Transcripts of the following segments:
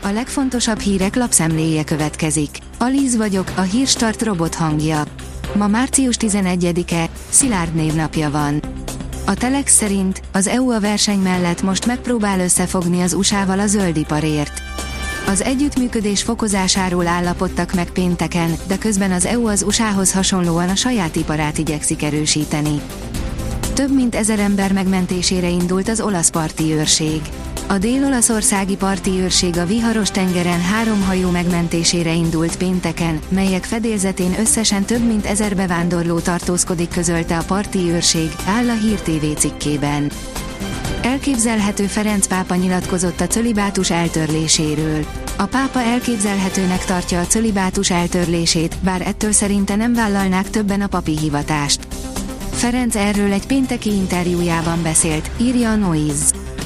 A legfontosabb hírek lapszemléje következik. Alíz vagyok, a Hírstart robot hangja. Ma március 11-e, Szilárd névnapja van. A Telex szerint az EU a verseny mellett most megpróbál összefogni az USA-val a zöldiparért. Az együttműködés fokozásáról állapodtak meg pénteken, de közben az EU az USA-hoz hasonlóan a saját iparát igyekszik erősíteni. Több mint 1000 ember megmentésére indult az olasz parti őrség. A dél-olaszországi parti őrség a viharos tengeren 3 hajó megmentésére indult pénteken, melyek fedélzetén összesen több mint 1000 bevándorló tartózkodik, közölte a parti őrség, áll a Hír TV cikkében. Elképzelhető, Ferenc pápa nyilatkozott a cölibátus eltörléséről. A pápa elképzelhetőnek tartja a cölibátus eltörlését, bár ettől szerinte nem vállalnák többen a papi hivatást. Ferenc erről egy pénteki interjújában beszélt, írja a Noise.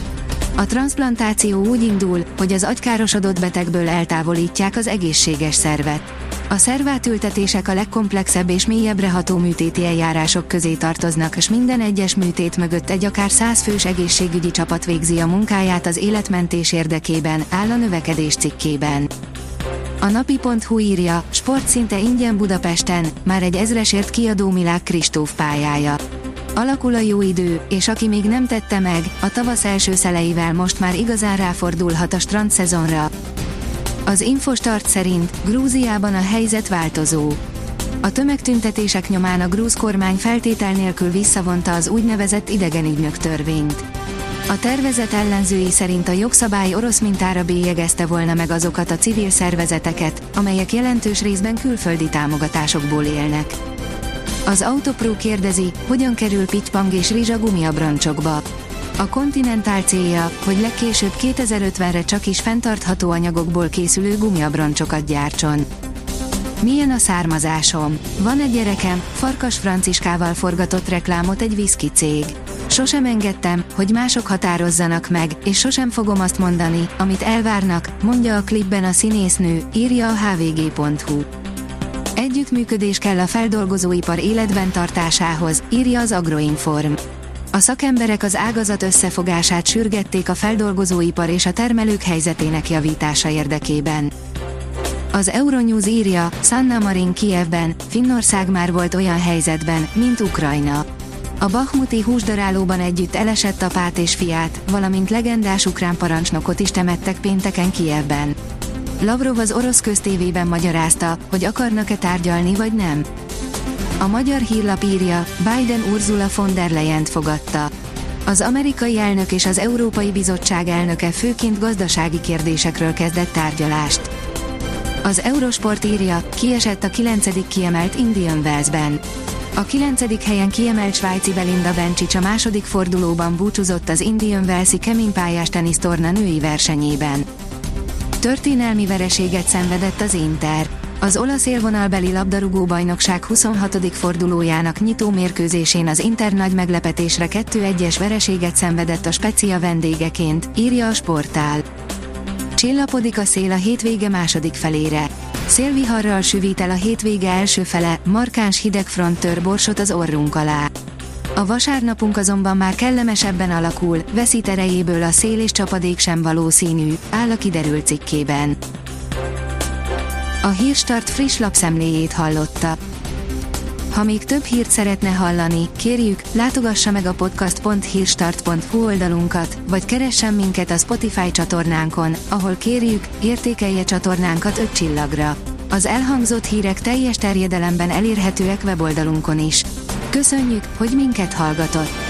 A transzplantáció úgy indul, hogy az agykárosodott betegből eltávolítják az egészséges szervet. A szervátültetések a legkomplexebb és mélyebbre ható műtéti eljárások közé tartoznak, és minden egyes műtét mögött egy akár 100 fős egészségügyi csapat végzi a munkáját az életmentés érdekében, áll a Növekedés cikkében. A napi.hu írja, sport szinte ingyen Budapesten, már egy 1000-esért kiadó Milák Kristóf pályája. Alakul a jó idő, és aki még nem tette meg, a tavasz első szeleivel most már igazán ráfordulhat a strandszezonra. Az Infostart szerint Grúziában a helyzet változó. A tömegtüntetések nyomán a grúz kormány feltétel nélkül visszavonta az úgynevezett idegenügynök törvényt. A tervezet ellenzői szerint a jogszabály orosz mintára bélyegezte volna meg azokat a civil szervezeteket, amelyek jelentős részben külföldi támogatásokból élnek. Az Autopro kérdezi, hogyan kerül pittypang és rizsa gumiabroncsokba. A Continental célja, hogy legkésőbb 2050-re csak is fenntartható anyagokból készülő gumiabroncsokat gyártson. Milyen a származásom? Van egy gyerekem, Farkas Franciskával forgatott reklámot egy whisky cég. Sosem engedtem, hogy mások határozzanak meg, és sosem fogom azt mondani, amit elvárnak, mondja a klipben a színésznő, írja a hvg.hu. Együttműködés kell a feldolgozóipar életben tartásához, írja az Agroinform. A szakemberek az ágazat összefogását sürgették a feldolgozóipar és a termelők helyzetének javítása érdekében. Az Euronews írja, Sanna Marin Kijevben, Finnország már volt olyan helyzetben, mint Ukrajna. A bahmuti húsdarálóban együtt elesett apát és fiát, valamint legendás ukrán parancsnokot is temettek pénteken Kijevben. Lavrov az orosz köztévében magyarázta, hogy akarnak-e tárgyalni vagy nem. A magyar hírlap írja, Biden Ursula von der Leyent fogadta. Az amerikai elnök és az Európai Bizottság elnöke főként gazdasági kérdésekről kezdett tárgyalást. Az Eurosport írja, kiesett a 9. kiemelt Indian Wellsben. A 9. helyen kiemelt svájci Belinda Bencic a második fordulóban búcsúzott az Indian Wellsi keménypályás tenisztorna női versenyében. Történelmi vereséget szenvedett az Inter. Az olasz élvonalbeli labdarúgó-bajnokság 26. fordulójának nyitó mérkőzésén az Inter nagy meglepetésre 2-1-es vereséget szenvedett a Spezia vendégeként, írja a Sportál. Csillapodik a szél a hétvége második felére. Szélviharral süvít el a hétvége első fele, markáns hidegfront tör borsot az orrunk alá. A vasárnapunk azonban már kellemesebben alakul, veszít erejéből a szél és csapadék sem valószínű, áll a kiderült cikkében. A Hírstart friss lapszemléjét hallotta. Ha még több hírt szeretne hallani, kérjük, látogassa meg a podcast.hírstart.hu oldalunkat, vagy keressen minket a Spotify csatornánkon, ahol kérjük, értékelje csatornánkat 5 csillagra. Az elhangzott hírek teljes terjedelemben elérhetőek weboldalunkon is. Köszönjük, hogy minket hallgatott!